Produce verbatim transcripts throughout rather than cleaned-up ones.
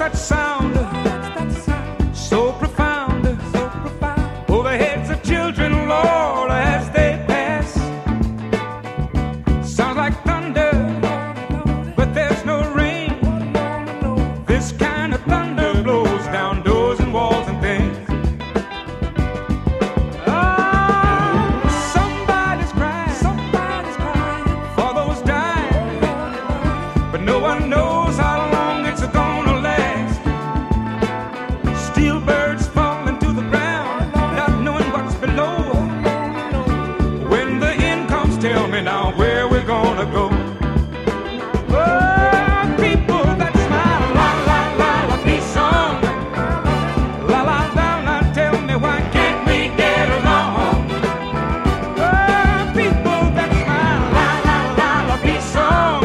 that sound? So profound. Over heads of children, Lord, as they pass. Sounds like thunder, but there's no rain. This kind of thunder blows down doors and walls and things. No one knows how long it's gonna last. Steel birds falling to the ground, not knowing what's below. When the end comes, tell me now where we're gonna go. Oh, people that smile, la la la la, peace song. La la la la, tell me why can't we get along? Oh, people that smile, la la la la, peace song.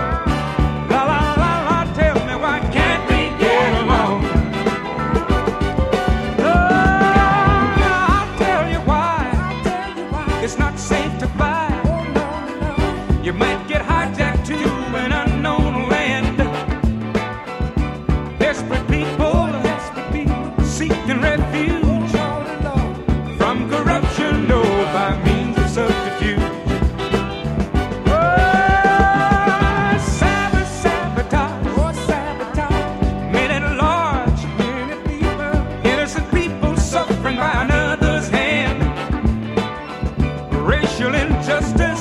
It's not safe to fly. You might get hijacked to an unknown land. Desperate people seeking refuge from corruption, no, by means of subterfuge. Oh, sabotage, men at large, innocent people suffering by another's hand. Racial injustice